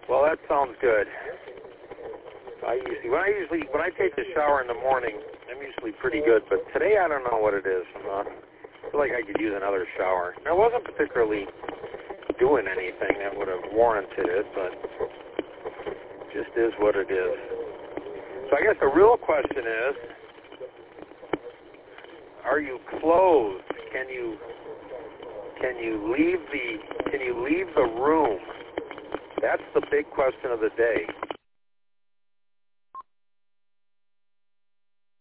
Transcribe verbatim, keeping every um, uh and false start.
Well, that sounds good. I usually, when I usually, when I take a shower in the morning, I'm usually pretty good. But today, I don't know what it is. I'm not, I feel like I could use another shower. And I wasn't particularly doing anything that would have warranted it, but it just is what it is. So I guess the real question is, are you clothed? Can you can you leave the can you leave the room? That's the big question of the day.